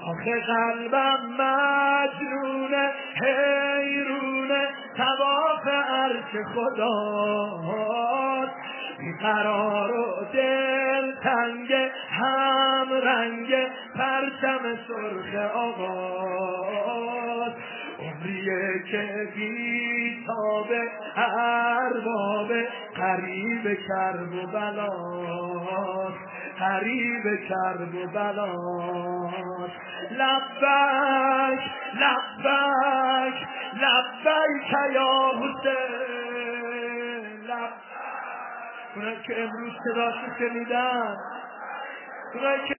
آخه قلبم مجنونه حیرونه طواف عرش خداست بیقرار و دل تنگ هم رنگ پرچم سرخ آقاست عمریه که بی تابه ارباب قریب کرب و بلاست قریب کرب و بلاست لبک لبک لبک یا حسین لبک اونایی که امروز صداشو شنیدن اونایی که